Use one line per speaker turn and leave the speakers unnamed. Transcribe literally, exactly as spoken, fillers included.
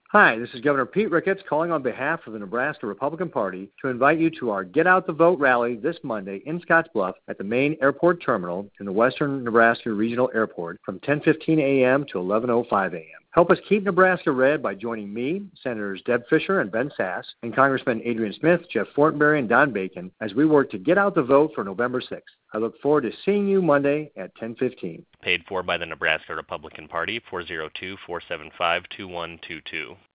Hi, this is Governor Pete Ricketts calling on behalf of the Nebraska Republican Party to invite you to our Get Out the Vote rally this Monday in Scottsbluff at the main airport terminal in the Western Nebraska Regional Airport from ten fifteen a.m. to eleven oh five a.m. Help us keep Nebraska red by joining me, Senators Deb Fischer and Ben Sass, and Congressmen Adrian Smith, Jeff Fortenberry, and Don Bacon as we work to get out the vote for November sixth. I look forward to seeing you Monday at ten fifteen.
Paid for by the Nebraska Republican Party, four oh two, four seven five, two one two two.